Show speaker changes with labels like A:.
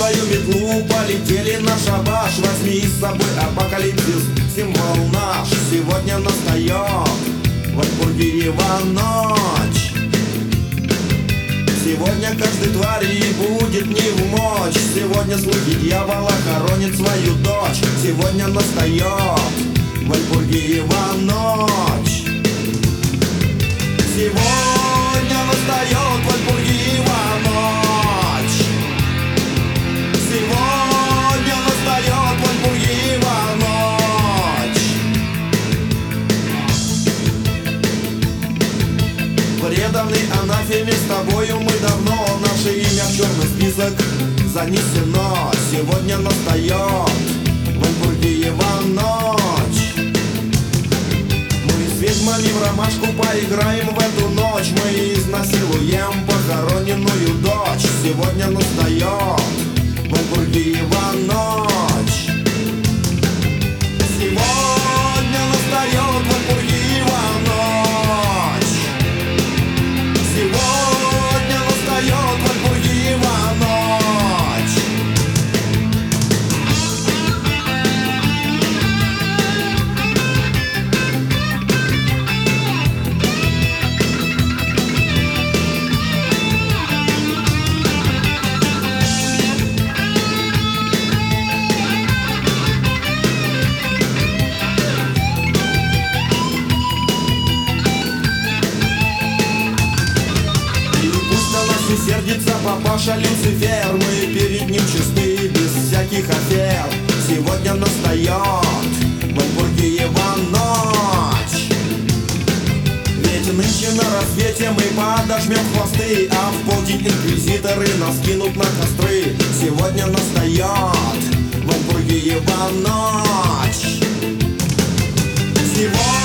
A: свою метлу, полетели на шабаш. Возьми с собой апокалипсис, символ наш. Сегодня настает Вальпургиева ночь. Сегодня каждой твари будет не в мочь. Сегодня слуги дьявола хоронят свою дочь. Сегодня настает Вальпургиева ночь. Сегодня настает Вальпургиева ночь. Сегодня настает Вальпургиева ночь. Преданный анафеме, с тобою мы давно. Наше имя в черный список занесено. Сегодня настает Вальпургиева ночь. Мы с ведьмами в ромашку поиграем в эту ночь. Мы изнасилуем похороненную дочь. Сегодня настает Вальпургиева ночь. Сегодня настает Вальпургиева ночь. Сегодня настает Вальпургиева ночь. Сердится папаша Люцифер, мы перед ним чисты, без всяких афер. Сегодня настает Вальпургиева ночь. Ведь нынче на рассвете мы подожмем хвосты, а в полдень инквизиторы нас кинут на костры. Сегодня настает Вальпургиева ночь. Сегодня